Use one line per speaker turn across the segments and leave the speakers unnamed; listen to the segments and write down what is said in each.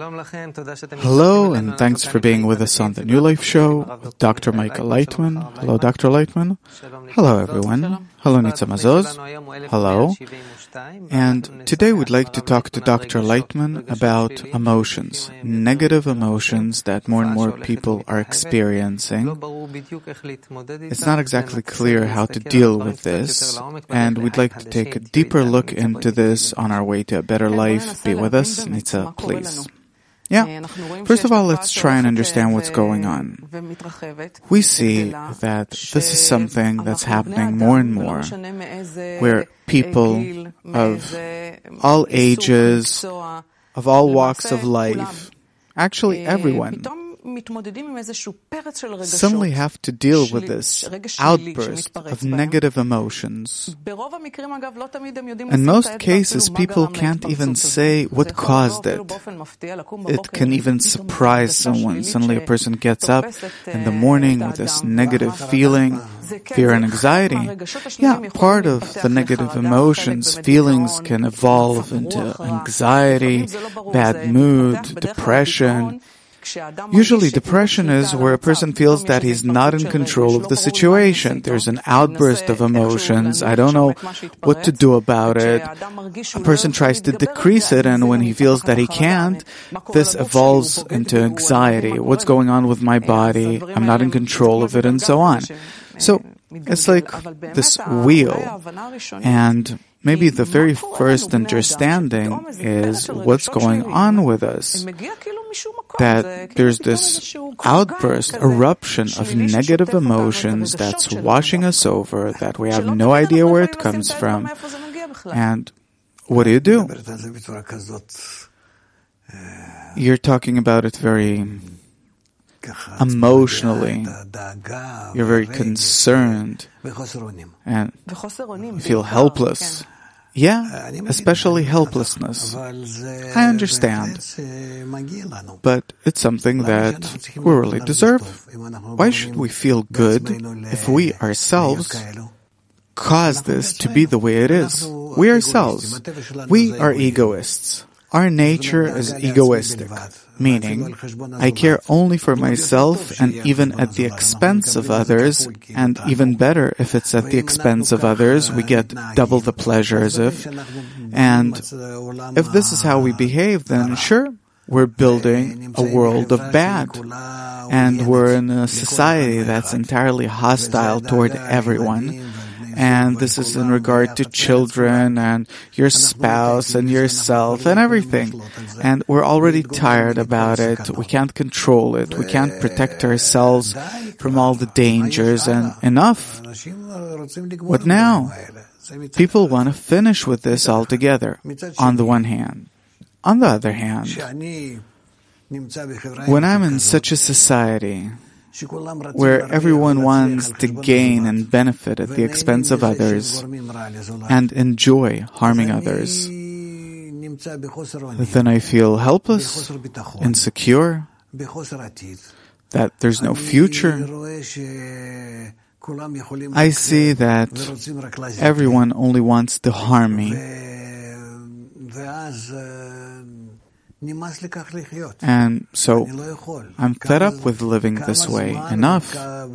Hello, and thanks for being with us on the New Life Show with Dr. Michael Leitman. Hello, Dr. Leitman. Hello, everyone. Hello, Nitza Mazoz. Hello. And today we'd like to talk to Dr. Leitman about emotions, negative emotions that more and more people are experiencing. It's not exactly clear how to deal with this, and we'd like to take a deeper look into this on our way to a better life. Be with us, Nitza, please. Yeah. First of all, let's try and understand what's going on. We see that this is something that's happening more and more, where people of all ages, of all walks of life, actually everyone, suddenly have to deal with this outburst of negative emotions. In most cases, people can't even say what caused it. It can even surprise someone. Suddenly a person gets up in the morning with this negative feeling, fear and anxiety. Yeah, part of the negative emotions, feelings can evolve into anxiety, bad mood, depression. Usually depression is where a person feels that he's not in control of the situation. There's an outburst of emotions. I don't know what to do about it. A person tries to decrease it, and when he feels that he can't, this evolves into anxiety. What's going on with my body? I'm not in control of it, and so on. So it's like this wheel, and maybe the very first understanding is what's going on with us. That there's this outburst, eruption of negative emotions that's washing us over, that we have no idea where it comes from. And what do? You're talking about it very emotionally. You're very concerned and you feel helpless. Yeah, especially helplessness. I understand. But it's something that we really deserve. Why should we feel good if we ourselves cause this to be the way it is? We ourselves, we are egoists. Our nature is egoistic, meaning I care only for myself and even at the expense of others, and even better if it's at the expense of others, we get double the pleasure as if. And if this is how we behave, then sure, we're building a world of bad. And we're in a society that's entirely hostile toward everyone. And this is in regard to children and your spouse and yourself and everything. And we're already tired about it. We can't control it. We can't protect ourselves from all the dangers, and enough. What now? People want to finish with this altogether, on the one hand. On the other hand, when I'm in such a society where everyone wants to gain and benefit at the expense of others and enjoy harming others, then I feel helpless, insecure, that there's no future. I see that everyone only wants to harm me. And so I'm fed up with living this way. Enough.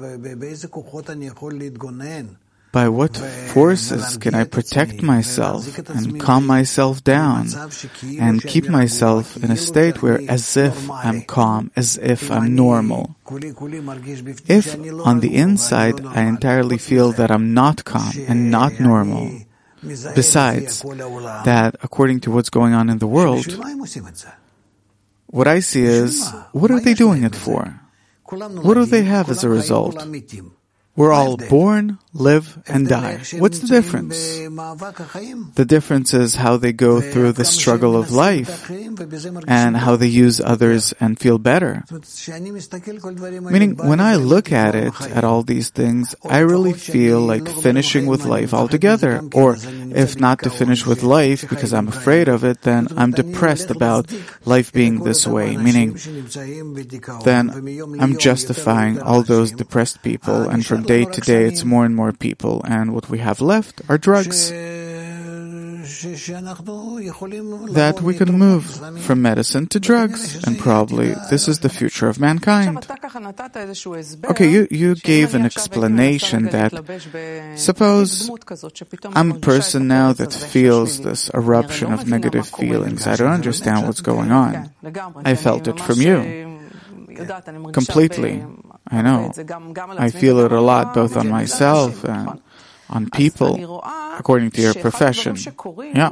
By what forces can I protect myself and calm myself down and keep myself in a state where as if I'm calm, as if I'm normal? If on the inside I entirely feel that I'm not calm and not normal, besides that, according to what's going on in the world, what I see is, what are they doing it for? What do they have as a result? We're all born, live, and die. What's the difference? The difference is how they go through the struggle of life and how they use others and feel better. Meaning, when I look at it, at all these things, I really feel like finishing with life altogether. Or, if not to finish with life because I'm afraid of it, then I'm depressed about life being this way. Meaning, then I'm justifying all those depressed people, and from day to day it's more and more people, and what we have left are drugs. that we can move from medicine to drugs, and probably this is the future of mankind. Okay, you gave an explanation that suppose I'm a person now that feels this eruption of negative feelings. I don't understand what's going on. I felt it from you. Completely. I know. I feel it a lot, both on myself and on people, according to your profession. Yeah.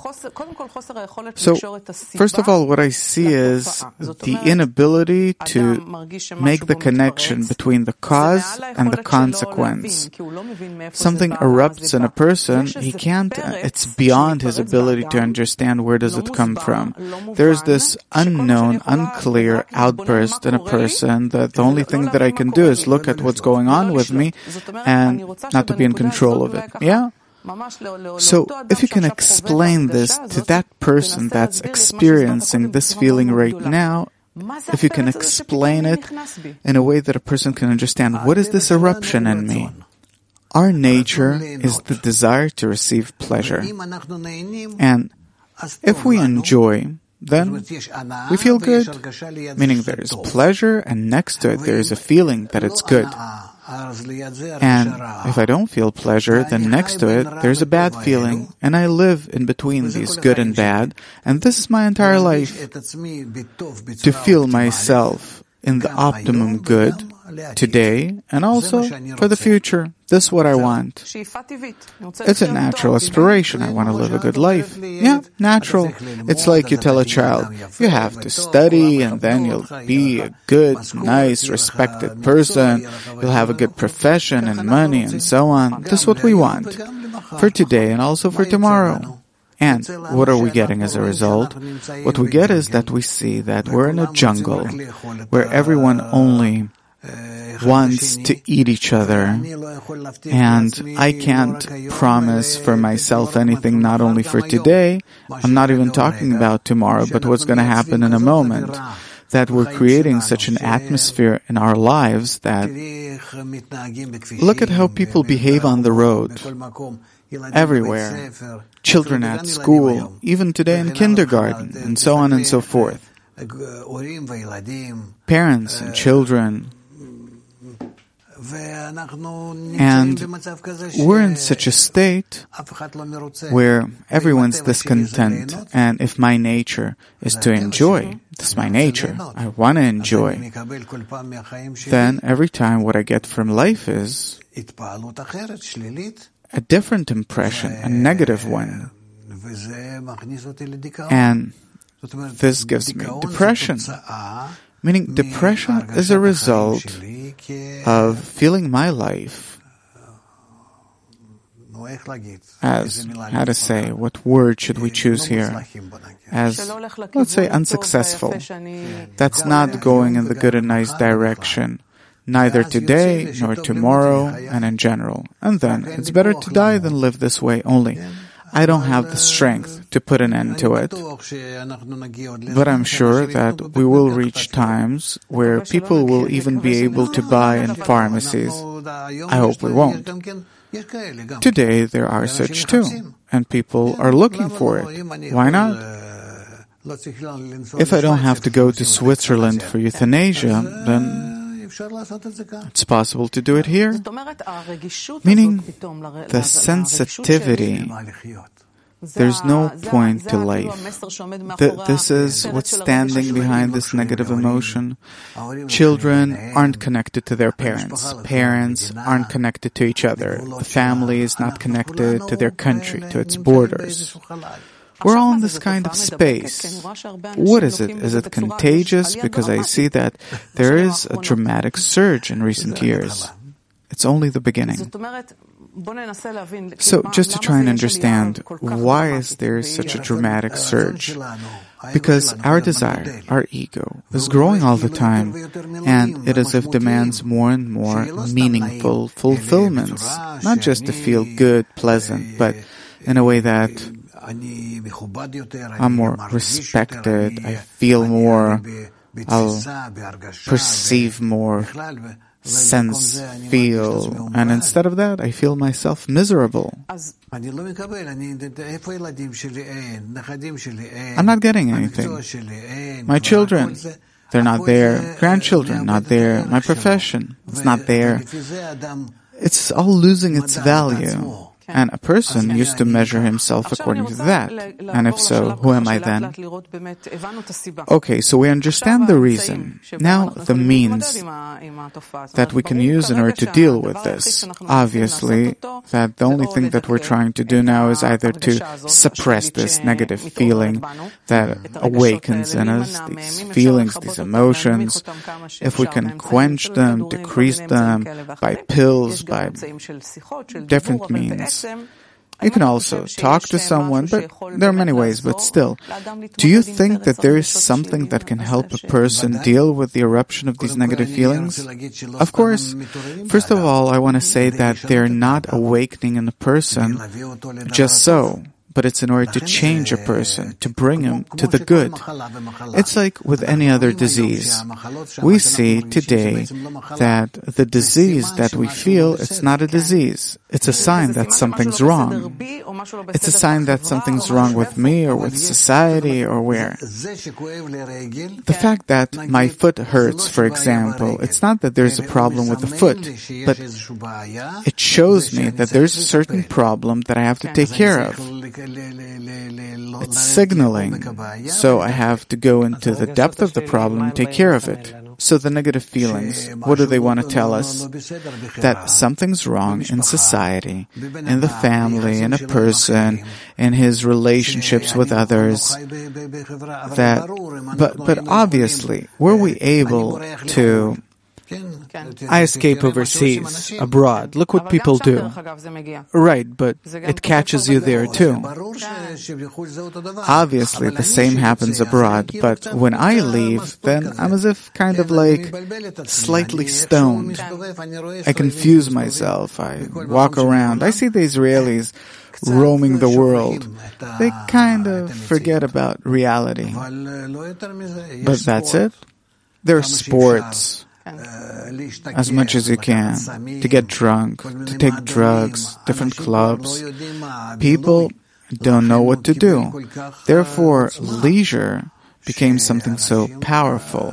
So, first of all, what I see is the inability to make the connection between the cause and the consequence. Something erupts in a person, it's beyond his ability to understand where does it come from. There's this unknown, unclear outburst in a person that the only thing that I can do is look at what's going on with me and not to be in control of it. Yeah? So, if you can explain this to that person that's experiencing this feeling right now, if you can explain it in a way that a person can understand, what is this eruption in me? Our nature is the desire to receive pleasure. And if we enjoy, then we feel good, meaning there is pleasure, and next to it there is a feeling that it's good. And if I don't feel pleasure, then next to it, there's a bad feeling, and I live in between these good and bad, and this is my entire life. To feel myself in the optimum good today, and also for the future. This is what I want. It's a natural aspiration. I want to live a good life. Yeah, natural. It's like you tell a child, you have to study and then you'll be a good, nice, respected person. You'll have a good profession and money and so on. This is what we want for today and also for tomorrow. And what are we getting as a result? What we get is that we see that we're in a jungle where everyone only wants to eat each other, and I can't promise for myself anything, not only for today. I'm not even talking about tomorrow, but what's going to happen in a moment. That we're creating such an atmosphere in our lives that look at how people behave on the road, everywhere, children at school, even today in kindergarten, and so on and so forth. Parents and children. And we're in such a state where everyone's discontent, and if my nature is to enjoy, this is my nature, I want to enjoy, then every time what I get from life is a different impression, a negative one. And this gives me depression. Meaning depression is a result of feeling my life as, how to say, what word should we choose here? As, let's say, unsuccessful. That's not going in the good and nice direction, neither today nor tomorrow and in general. And then, it's better to die than live this way only. I don't have the strength to put an end to it, but I'm sure that we will reach times where people will even be able to buy in pharmacies. I hope we won't. Today there are such too, and people are looking for it. Why not? If I don't have to go to Switzerland for euthanasia, then it's possible to do it here. Meaning, the sensitivity, there's no point to life. This is what's standing behind this negative emotion. Children aren't connected to their parents. Parents aren't connected to each other. The family is not connected to their country, to its borders. We're all in this kind of space. What is it? Is it contagious? Because I see that there is a dramatic surge in recent years. It's only the beginning. So, just to try and understand, why is there such a dramatic surge? Because our desire, our ego, is growing all the time, and it as if demands more and more meaningful fulfillments. Not just to feel good, pleasant, but in a way that I'm more respected, I feel more, I'll perceive more, sense, feel, and instead of that, I feel myself miserable. I'm not getting anything. My children, they're not there. Grandchildren, not there. My profession, it's not there. It's all losing its value. And a person used to measure himself according to that. And if so, who am I then? Okay, so we understand the reason. Now, the means that we can use in order to deal with this. Obviously, that the only thing that we're trying to do now is either to suppress this negative feeling that awakens in us, these feelings, these emotions. If we can quench them, decrease them by pills, by different means. You can also talk to someone, but there are many ways, but still. Do you think that there is something that can help a person deal with the eruption of these negative feelings? Of course. First of all, I want to say that they're not awakening in a person just so. But it's in order to change a person, to bring him to the good. It's like with any other disease. We see today that the disease that we feel, it's not a disease. It's a sign that something's wrong. It's a sign that something's wrong with me or with society or where. The fact that my foot hurts, for example, it's not that there's a problem with the foot, but it shows me that there's a certain problem that I have to take care of. It's signaling. So I have to go into the depth of the problem and take care of it. So the negative feelings, what do they want to tell us? That something's wrong in society, in the family, in a person, in his relationships with others. But obviously, were we able to... I escape overseas, abroad. Look what people do. Right, but it catches you there too. Obviously, the same happens abroad, but when I leave, then I'm as if kind of like slightly stoned. I confuse myself. I walk around. I see the Israelis roaming the world. They kind of forget about reality. But that's it. There are sports. As much as you can, to get drunk, to take drugs, different clubs. People don't know what to do. Therefore, leisure became something so powerful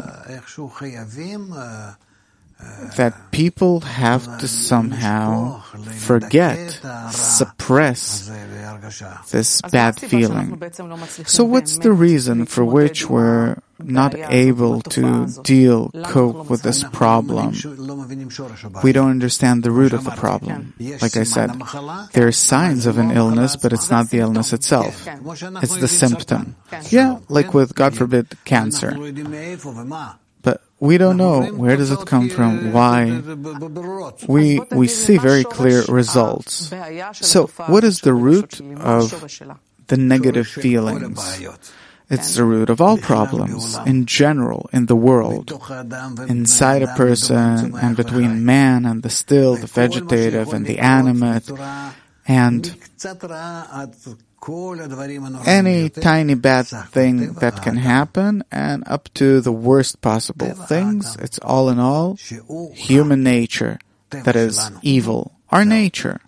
that people have to somehow forget, suppress this bad feeling. So what's the reason for which we're not able to cope with this problem? We don't understand the root of the problem. Like I said, there are signs of an illness, but it's not the illness itself. It's the symptom. Yeah, like with, God forbid, cancer. But we don't know where does it come from, why. We see very clear results. So what is the root of the negative feelings? It's the root of all problems in general in the world, inside a person and between man and the still, the vegetative and the animate, and any tiny bad thing that can happen, and up to the worst possible things. It's all in all human nature that is evil. Our nature.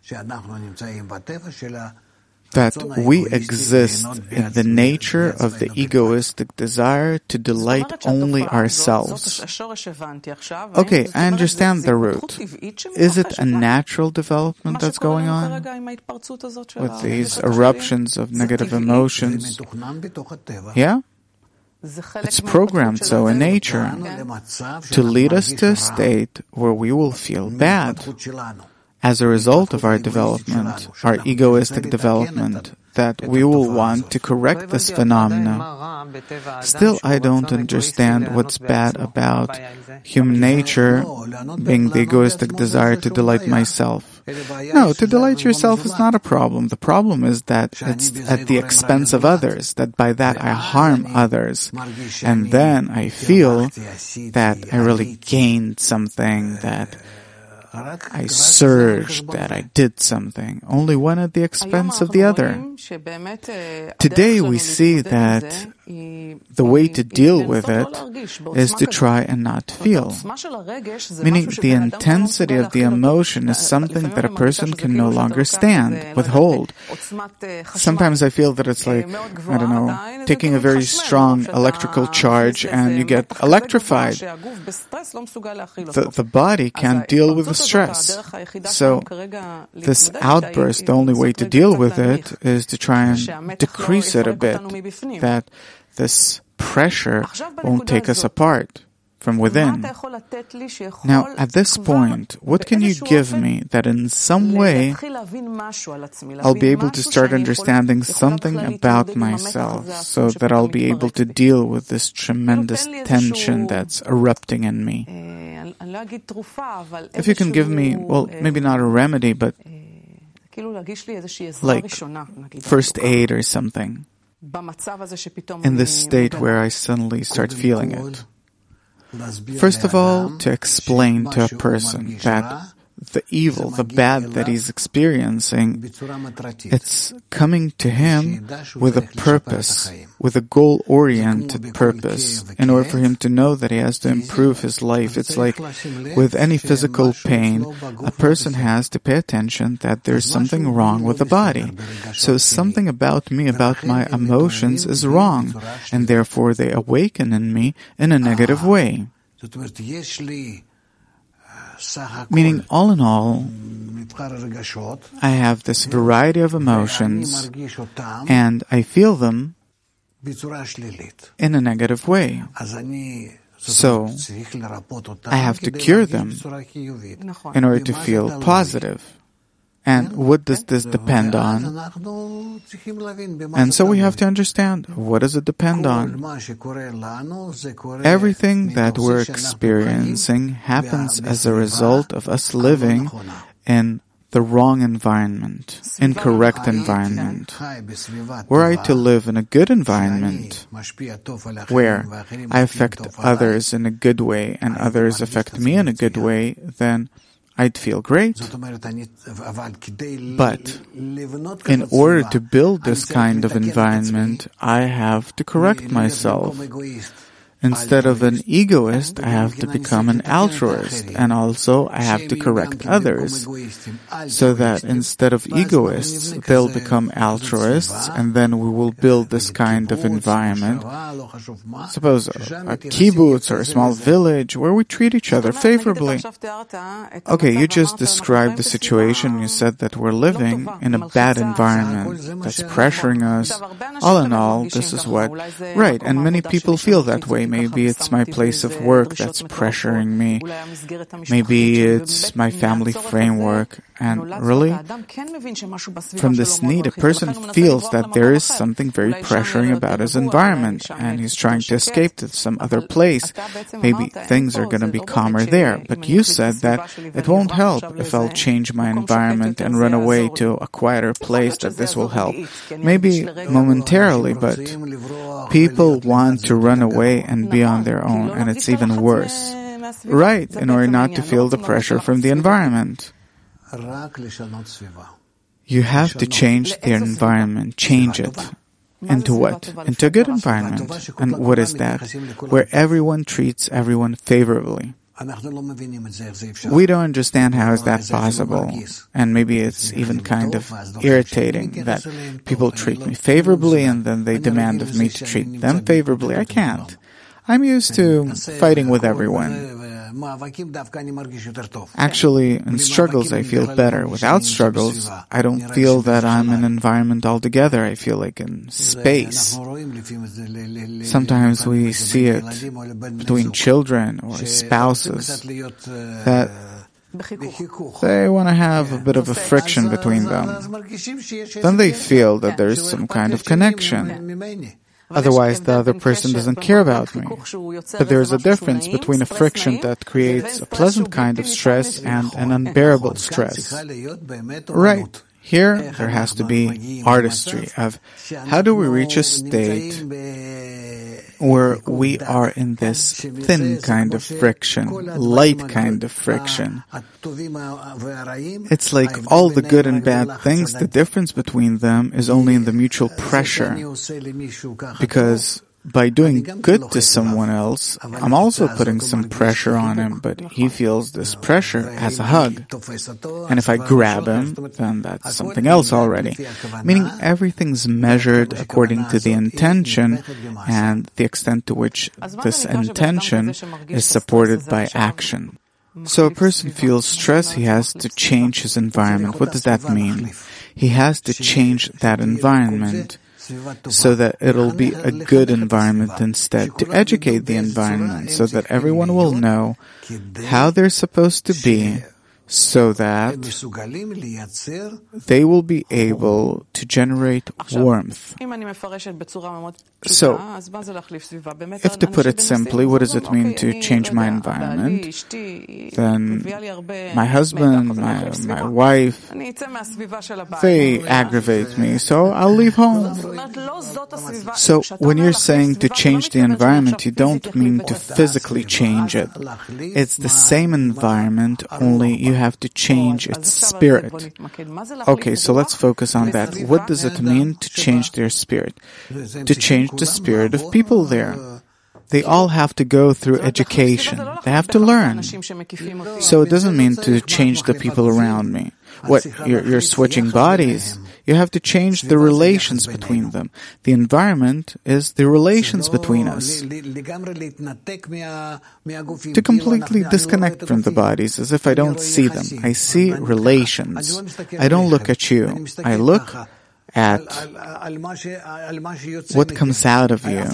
That we exist in the nature of the egoistic desire to delight only ourselves. Okay, I understand the root. Is it a natural development that's going on with these eruptions of negative emotions? Yeah? It's programmed so in nature to lead us to a state where we will feel bad. As a result of our development, our egoistic development, that we will want to correct this phenomena. Still, I don't understand what's bad about human nature being the egoistic desire to delight myself. No, to delight yourself is not a problem. The problem is that it's at the expense of others, that by that I harm others. And then I feel that I really gained something, that I surged that I did something, only one at the expense of the other. Today we see that the way to deal with it is to try and not feel. Meaning the intensity of the emotion is something that a person can no longer stand, withhold. Sometimes I feel that it's like, I don't know, taking a very strong electrical charge and you get electrified. The body can't deal with the stress. So this outburst, the only way to deal with it is to try and decrease it a bit, that this pressure won't take us apart from within. Now, at this point, what can you give me that in some way I'll be able to start understanding something about myself so that I'll be able to deal with this tremendous tension that's erupting in me? If you can give me, well, maybe not a remedy, but like first aid or something, in this state where I suddenly start feeling it. First of all, to explain to a person that the evil, the bad that he's experiencing, it's coming to him with a purpose, with a goal-oriented purpose, in order for him to know that he has to improve his life. It's like with any physical pain, a person has to pay attention that there's something wrong with the body. So something about me, about my emotions is wrong, and therefore they awaken in me in a negative way. Meaning, all in all, I have this variety of emotions, and I feel them in a negative way. So, I have to cure them in order to feel positive. And what does this depend on? And so we have to understand, what does it depend on? Everything that we're experiencing happens as a result of us living in the wrong environment, incorrect environment. Were I to live in a good environment, where I affect others in a good way and others affect me in a good way, then I'd feel great. But in order to build this kind of environment, I have to correct myself. Instead of an egoist, I have to become an altruist, and also I have to correct others, so that instead of egoists, they'll become altruists, and then we will build this kind of environment. Suppose a kibbutz or a small village where we treat each other favorably. Okay, you just described the situation. You said that we're living in a bad environment that's pressuring us. All in all, this is what... Right, and many people feel that way. Maybe it's my place of work that's pressuring me. Maybe it's my family framework. And really, from this need, a person feels that there is something very pressuring about his environment, and he's trying to escape to some other place. Maybe things are going to be calmer there. But you said that it won't help if I'll change my environment and run away to a quieter place, that this will help. Maybe momentarily, but people want to run away and be on their own, and it's even worse. Right, in order not to feel the pressure from the environment. You have to change the environment, change it. Into what? Into a good environment. And what is that? Where everyone treats everyone favorably. We don't understand how is that possible. And maybe it's even kind of irritating that people treat me favorably and then they demand of me to treat them favorably. I can't. I'm used to fighting with everyone. Actually, in struggles I feel better. Without struggles, I don't feel that I'm in an environment altogether. I feel like in space. Sometimes we see it between children or spouses, that they want to have a bit of a friction between them. Then they feel that there is some kind of connection. Otherwise, the other person doesn't care about me. But there is a difference between a friction that creates a pleasant kind of stress and an unbearable stress. Right. Here, there has to be artistry of how do we reach a state where we are in this thin kind of friction, light kind of friction. It's like all the good and bad things, the difference between them is only in the mutual pressure. Because by doing good to someone else, I'm also putting some pressure on him, but he feels this pressure as a hug. And if I grab him, then that's something else already. Meaning everything's measured according to the intention and the extent to which this intention is supported by action. So a person feels stress, he has to change his environment. What does that mean? He has to change that environment so that it'll be a good environment instead, to educate the environment so that everyone will know how they're supposed to be, so that they will be able to generate warmth. So, if to put it simply, what does it mean to change my environment? Then my husband, my wife, they aggravate me, so I'll leave home. So, when you're saying to change the environment, you don't mean to physically change it. It's the same environment, only you have to change its spirit. Okay, so let's focus on that. What does it mean to change their spirit? To change the spirit of people there. They all have to go through education. They have to learn. So it doesn't mean to change the people around me. What, you're switching bodies? You have to change the relations between them. The environment is the relations between us. To completely disconnect from the bodies, as if I don't see them. I see relations. I don't look at you. I look at what comes out of you,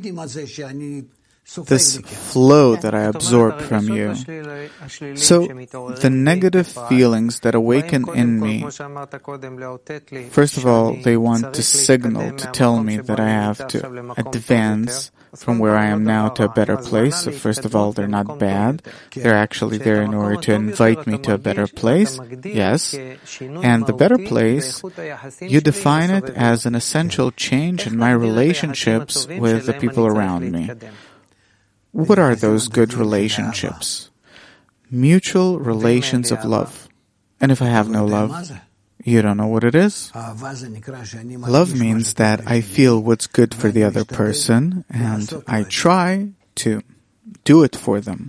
this flow that I absorb from you. So, the negative feelings that awaken in me, first of all, they want to signal, to tell me that I have to advance from where I am now to a better place. So first of all, they're not bad. They're actually there in order to invite me to a better place. Yes. And the better place, you define it as an essential change in my relationships with the people around me. What are those good relationships? Mutual relations of love. And if I have no love, you don't know what it is? Love means that I feel what's good for the other person and I try to do it for them.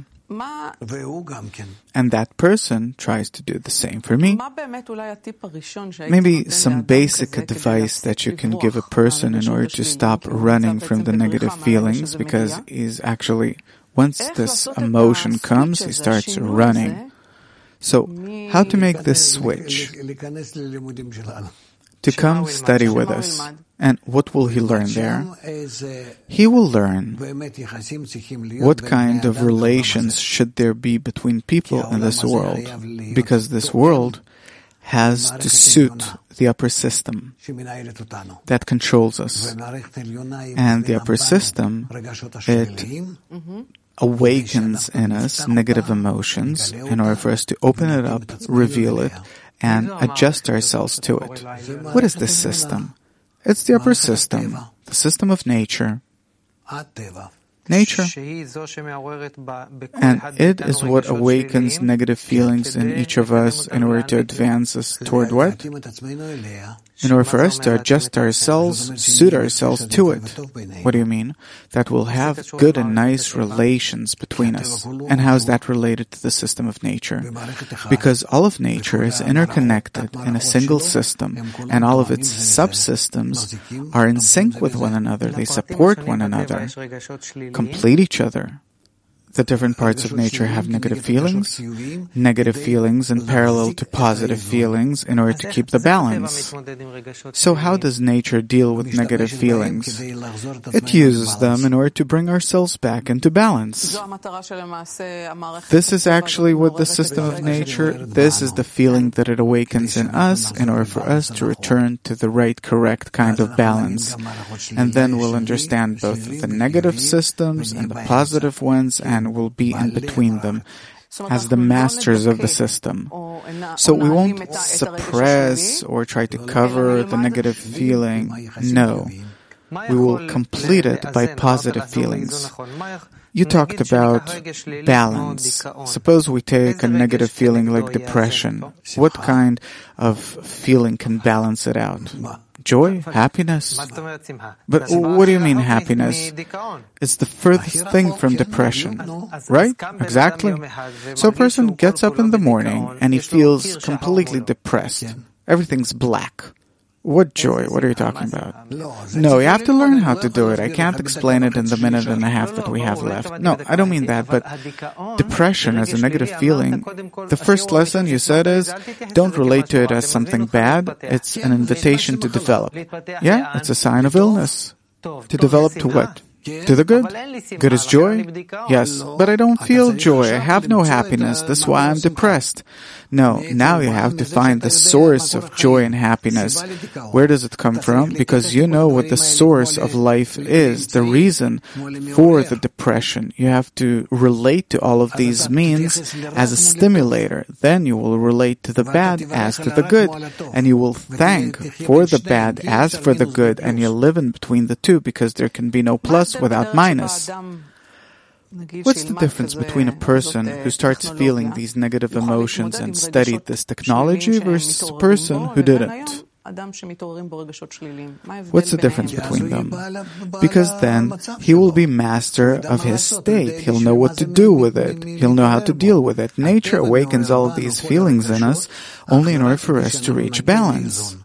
And that person tries to do the same for me. Maybe some basic advice that you can give a person in order to stop running from the negative feelings, because he's actually, once this emotion comes, he starts running. So, how to make this switch? To come study with us. And what will he learn there? He will learn what kind of relations should there be between people in this world, because this world has to suit the upper system that controls us. And the upper system, it awakens in us negative emotions in order for us to open it up, reveal it, and adjust ourselves to it. What is this system? It's the upper system, the system of nature. Nature. And it is what awakens negative feelings in each of us in order to advance us toward what? In order for us to adjust ourselves, suit ourselves to it. What do you mean? That we'll have good and nice relations between us. And how is that related to the system of nature? Because all of nature is interconnected in a single system, and all of its subsystems are in sync with one another. They support one another, complete each other. The different parts of nature have negative feelings in parallel to positive feelings in order to keep the balance. So how does nature deal with negative feelings? It uses them in order to bring ourselves back into balance. This is actually what the system of nature, this is the feeling that it awakens in us in order for us to return to the right, correct kind of balance. And then we'll understand both the negative systems and the positive ones, and will be in between them as the masters of the system. So we won't suppress or try to cover the negative feeling. No. We will complete it by positive feelings. You talked about balance. Suppose we take a negative feeling like depression. What kind of feeling can balance it out? Joy? Happiness? But what do you mean happiness? It's the furthest thing from depression, right? Exactly. So a person gets up in the morning and he feels completely depressed. Everything's black. What joy? What are you talking about? No, you have to learn how to do it. I can't explain it in the minute and a half that we have left. No, I don't mean that, but depression as a negative feeling, the first lesson you said is, don't relate to it as something bad. It's an invitation to develop. Yeah, it's a sign of illness. To develop to what? To the good. Good is joy? Yes, but I don't feel joy. I have no happiness. That's why I'm depressed. No, now you have to find the source of joy and happiness. Where does it come from? Because you know what the source of life is, the reason for the depression. You have to relate to all of these means as a stimulator. Then you will relate to the bad as to the good. And you will thank for the bad as for the good. And you live in between the two because there can be no plus without minus. What's the difference between a person who starts feeling these negative emotions and studied this technology versus a person who didn't? What's the difference between them? Because then he will be master of his state. He'll know what to do with it. He'll know how to deal with it. Nature awakens all of these feelings in us only in order for us to reach balance.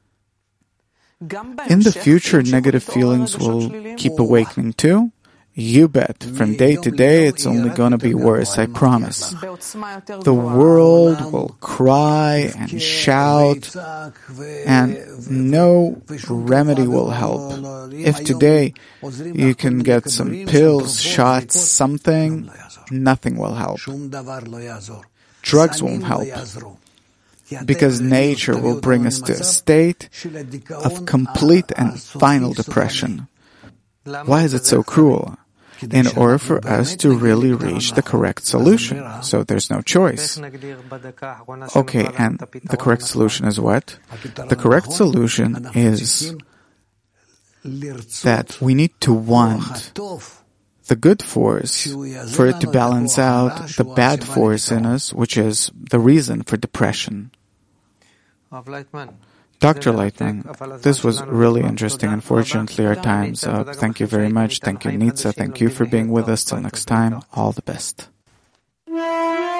In the future, negative feelings will keep awakening too. You bet. From day to day, it's only going to be worse, I promise. The world will cry and shout, and no remedy will help. If today you can get some pills, shots, something, nothing will help. Drugs won't help. Because nature will bring us to a state of complete and final depression. Why is it so cruel? In order for us to really reach the correct solution. So there's no choice. Okay, and the correct solution is what? The correct solution is that we need to want the good force for it to balance out the bad force in us, which is the reason for depression. Dr. Lightman, this was really interesting. Unfortunately, our time's up. Thank you very much. Thank you, Nitza. Thank you for being with us. Till next time, all the best.